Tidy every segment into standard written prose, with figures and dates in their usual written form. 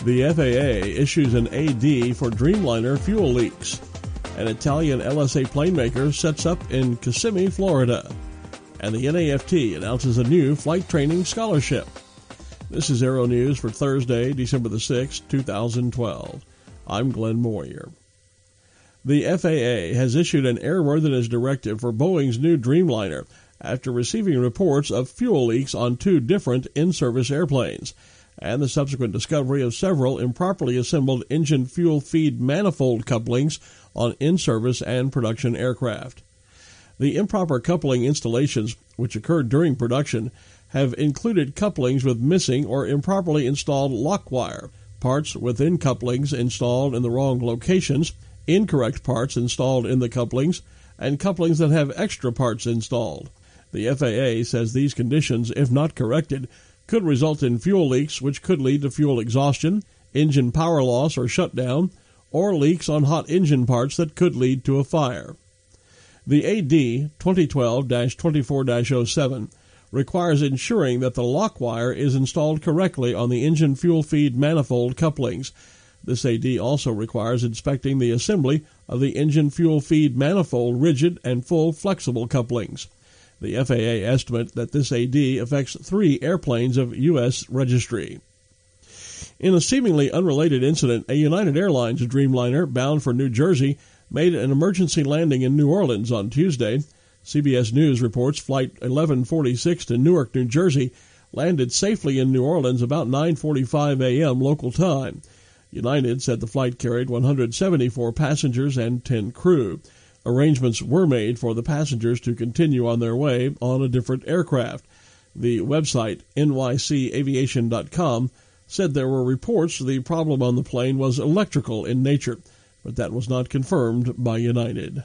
The FAA issues an AD for Dreamliner fuel leaks. An Italian LSA plane maker sets up in Kissimmee, Florida. And the NAFT announces a new flight training scholarship. This is Aero News for Thursday, December the 6th, 2012. I'm Glenn Moyer. The FAA has issued an airworthiness directive for Boeing's new Dreamliner after receiving reports of fuel leaks on two different in-service airplanes and the subsequent discovery of several improperly assembled engine fuel feed manifold couplings on in-service and production aircraft. The improper coupling installations, which occurred during production, have included couplings with missing or improperly installed lock wire, parts within couplings installed in the wrong locations, incorrect parts installed in the couplings, and couplings that have extra parts installed. The FAA says these conditions, if not corrected, could result in fuel leaks which could lead to fuel exhaustion, engine power loss or shutdown, or leaks on hot engine parts that could lead to a fire. The AD 2012-24-07 requires ensuring that the lock wire is installed correctly on the engine fuel feed manifold couplings. This AD also requires inspecting the assembly of the engine fuel feed manifold rigid and full flexible couplings. The FAA estimate that this AD affects 3 airplanes of U.S. registry. In a seemingly unrelated incident, a United Airlines Dreamliner bound for New Jersey made an emergency landing in New Orleans on Tuesday. CBS News reports Flight 1146 to Newark, New Jersey, landed safely in New Orleans about 9:45 a.m. local time. United said the flight carried 174 passengers and 10 crew. Arrangements were made for the passengers to continue on their way on a different aircraft. The website, nycaviation.com, said there were reports the problem on the plane was electrical in nature, but that was not confirmed by United.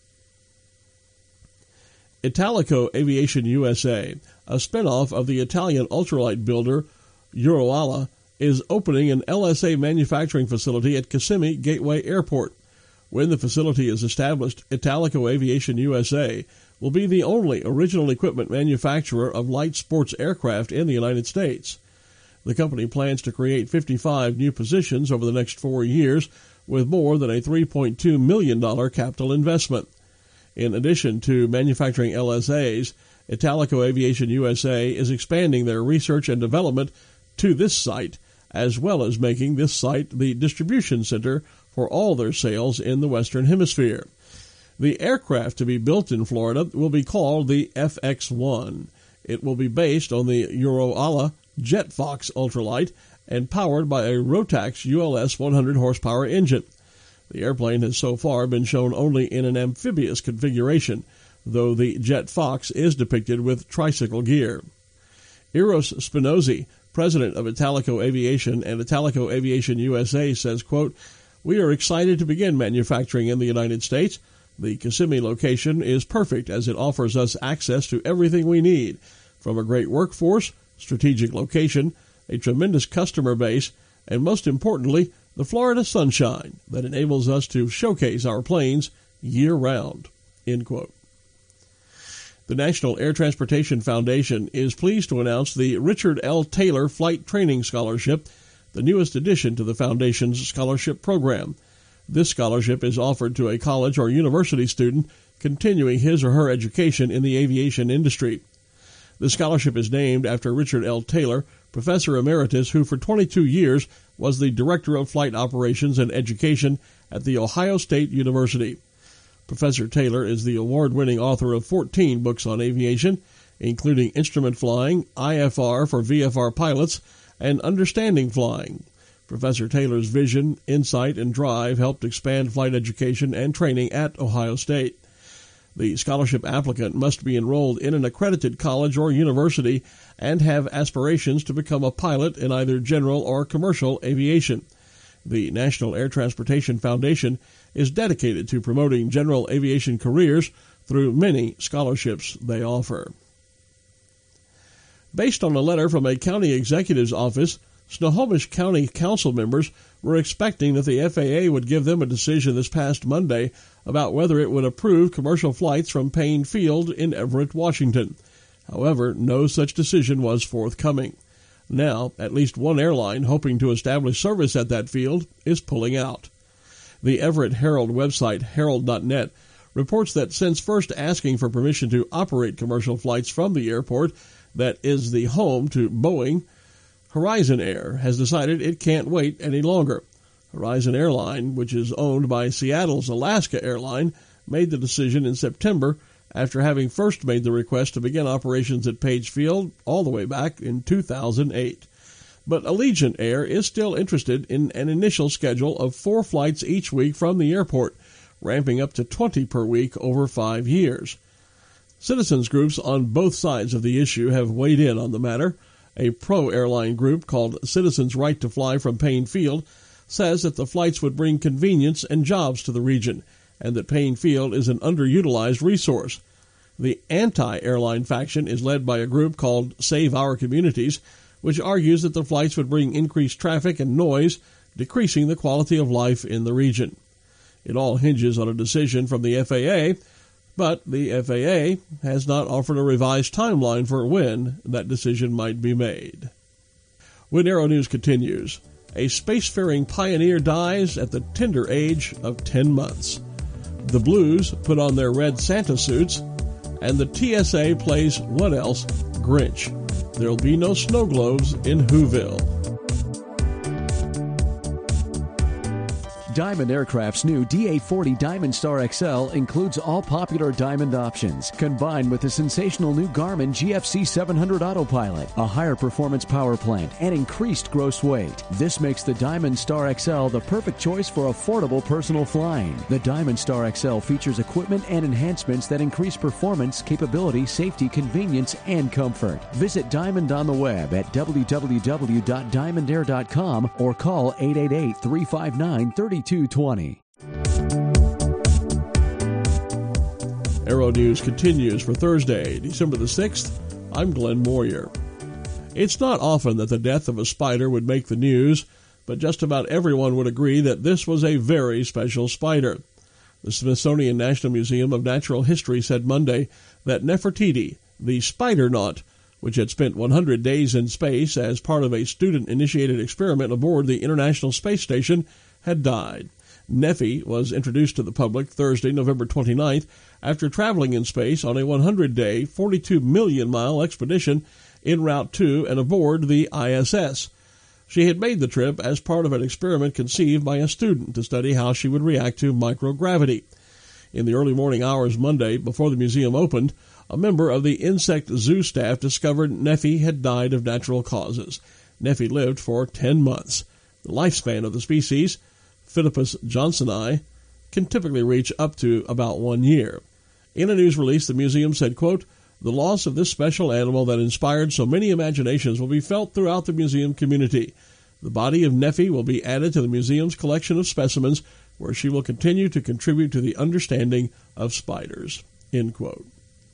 Italico Aviation USA, a spinoff of the Italian ultralight builder Euroala, is opening an LSA manufacturing facility at Kissimmee Gateway Airport. When the facility is established, Italico Aviation USA will be the only original equipment manufacturer of light sports aircraft in the United States. The company plans to create 55 new positions over the next 4 years with more than a $3.2 million capital investment. In addition to manufacturing LSAs, Italico Aviation USA is expanding their research and development to this site, as well as making this site the distribution center for all their sales in the Western Hemisphere. The aircraft to be built in Florida will be called the FX-1. It will be based on the Euroala JetFox ultralight and powered by a Rotax ULS 100 horsepower engine. The airplane has so far been shown only in an amphibious configuration, though the JetFox is depicted with tricycle gear. Eros Spinozzi, president of Italico Aviation and Italico Aviation USA, says, quote, "We are excited to begin manufacturing in the United States. The Kissimmee location is perfect as it offers us access to everything we need, from a great workforce, strategic location, a tremendous customer base, and most importantly, the Florida sunshine that enables us to showcase our planes year-round." End quote. The National Air Transportation Foundation is pleased to announce the Richard L. Taylor Flight Training Scholarship, the newest addition to the Foundation's scholarship program. This scholarship is offered to a college or university student continuing his or her education in the aviation industry. The scholarship is named after Richard L. Taylor, Professor Emeritus, who for 22 years was the Director of Flight Operations and Education at The Ohio State University. Professor Taylor is the award-winning author of 14 books on aviation, including Instrument Flying, IFR for VFR Pilots, and Understanding Flying. Professor Taylor's vision, insight, and drive helped expand flight education and training at Ohio State. The scholarship applicant must be enrolled in an accredited college or university and have aspirations to become a pilot in either general or commercial aviation. The National Air Transportation Foundation is dedicated to promoting general aviation careers through many scholarships they offer. Based on a letter from a county executive's office, Snohomish County Council members were expecting that the FAA would give them a decision this past Monday about whether it would approve commercial flights from Payne Field in Everett, Washington. However, no such decision was forthcoming. Now, at least one airline hoping to establish service at that field is pulling out. The Everett Herald website, herald.net, reports that since first asking for permission to operate commercial flights from the airport that is the home to Boeing, Horizon Air has decided it can't wait any longer. Horizon Airline, which is owned by Seattle's Alaska Airline, made the decision in September after having first made the request to begin operations at Page Field all the way back in 2008. But Allegiant Air is still interested in an initial schedule of 4 flights each week from the airport, ramping up to 20 per week over 5 years. Citizens groups on both sides of the issue have weighed in on the matter. A pro-airline group called Citizens' Right to Fly from Payne Field says that the flights would bring convenience and jobs to the region, and that Payne Field is an underutilized resource. The anti-airline faction is led by a group called Save Our Communities, which argues that the flights would bring increased traffic and noise, decreasing the quality of life in the region. It all hinges on a decision from the FAA, but the FAA has not offered a revised timeline for when that decision might be made. When Aero News continues, a spacefaring pioneer dies at the tender age of 10 months. The Blues put on their red Santa suits, and the TSA plays what else? Grinch. There'll be no snow globes in Whoville. Diamond Aircraft's new DA-40 Diamond Star XL includes all popular Diamond options, combined with the sensational new Garmin GFC 700 Autopilot, a higher performance power plant, and increased gross weight. This makes the Diamond Star XL the perfect choice for affordable personal flying. The Diamond Star XL features equipment and enhancements that increase performance, capability, safety, convenience, and comfort. Visit Diamond on the web at www.diamondair.com or call 888-359-3220. Aero News continues for Thursday, December the 6th. I'm Glenn Moyer. It's not often that the death of a spider would make the news, but just about everyone would agree that this was a very special spider. The Smithsonian National Museum of Natural History said Monday that Nefertiti, the spider knot, which had spent 100 days in space as part of a student-initiated experiment aboard the International Space Station, had died. Neffy was introduced to the public Thursday, November 29th, after traveling in space on a 100-day, 42-million-mile expedition en route to and aboard the ISS. She had made the trip as part of an experiment conceived by a student to study how she would react to microgravity. In the early morning hours Monday, before the museum opened, a member of the insect zoo staff discovered Neffy had died of natural causes. Neffy lived for 10 months. The lifespan of the species, Phidippus johnsoni, can typically reach up to about 1 year. In a news release, the museum said, quote, "The loss of this special animal that inspired so many imaginations will be felt throughout the museum community. The body of Neffy will be added to the museum's collection of specimens, where she will continue to contribute to the understanding of spiders." End quote.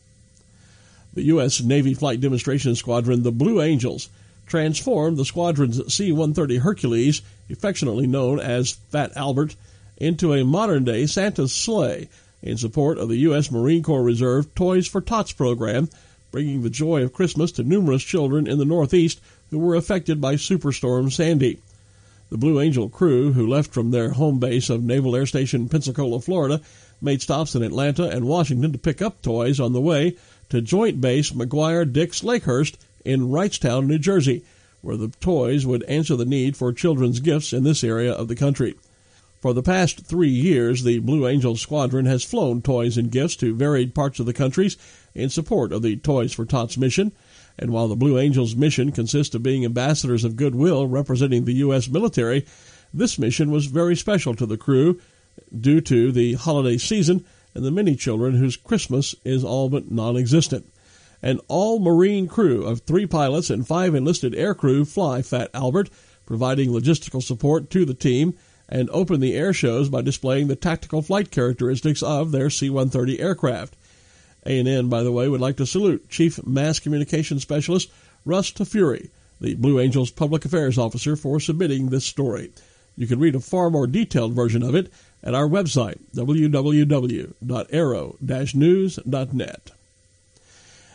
The U.S. Navy Flight Demonstration Squadron, the Blue Angels, transformed the squadron's C-130 Hercules, affectionately known as Fat Albert, into a modern-day Santa's sleigh in support of the U.S. Marine Corps Reserve Toys for Tots program, bringing the joy of Christmas to numerous children in the Northeast who were affected by Superstorm Sandy. The Blue Angel crew, who left from their home base of Naval Air Station Pensacola, Florida, made stops in Atlanta and Washington to pick up toys on the way to Joint Base McGuire-Dix Lakehurst in Wrightstown, New Jersey, where the toys would answer the need for children's gifts in this area of the country. For the past 3 years, the Blue Angel Squadron has flown toys and gifts to varied parts of the country in support of the Toys for Tots mission. And while the Blue Angels mission consists of being ambassadors of goodwill representing the U.S. military, this mission was very special to the crew due to the holiday season and the many children whose Christmas is all but non-existent. An all-Marine crew of 3 pilots and 5 enlisted aircrew fly Fat Albert, providing logistical support to the team, and open the air shows by displaying the tactical flight characteristics of their C-130 aircraft. A&N, by the way, would like to salute Chief Mass Communications Specialist Russ Tafuri, the Blue Angels Public Affairs Officer, for submitting this story. You can read a far more detailed version of it at our website, www.aero-news.net.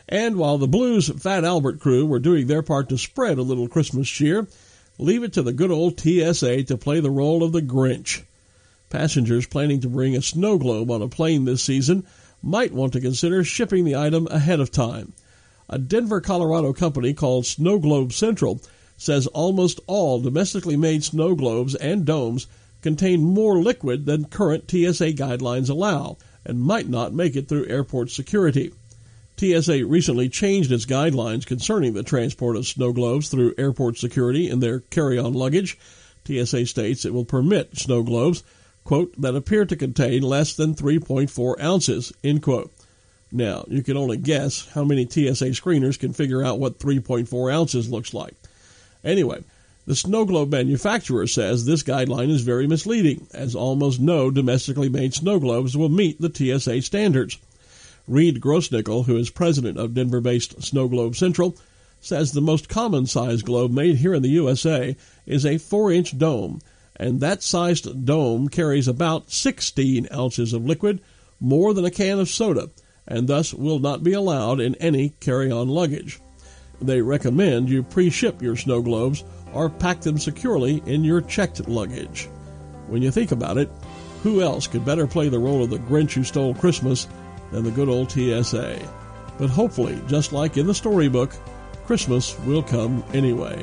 And while the Blues' Fat Albert crew were doing their part to spread a little Christmas cheer, leave it to the good old TSA to play the role of the Grinch. Passengers planning to bring a snow globe on a plane this season might want to consider shipping the item ahead of time. A Denver, Colorado company called Snow Globe Central says almost all domestically made snow globes and domes contain more liquid than current TSA guidelines allow and might not make it through airport security. TSA recently changed its guidelines concerning the transport of snow globes through airport security in their carry-on luggage. TSA states it will permit snow globes, quote, that appear to contain less than 3.4 ounces, end quote. Now, you can only guess how many TSA screeners can figure out what 3.4 ounces looks like. Anyway, the snow globe manufacturer says this guideline is very misleading, as almost no domestically made snow globes will meet the TSA standards. Reed Grossnickel, who is president of Denver-based Snow Globe Central, says the most common size globe made here in the USA is a 4-inch dome, and that sized dome carries about 16 ounces of liquid, more than a can of soda, and thus will not be allowed in any carry-on luggage. They recommend you pre-ship your snow globes or pack them securely in your checked luggage. When you think about it, who else could better play the role of the Grinch who stole Christmas than the good old TSA? But hopefully, just like in the storybook, Christmas will come anyway.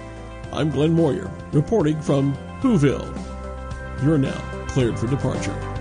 I'm Glenn Moyer, reporting from Whoville. You're now cleared for departure.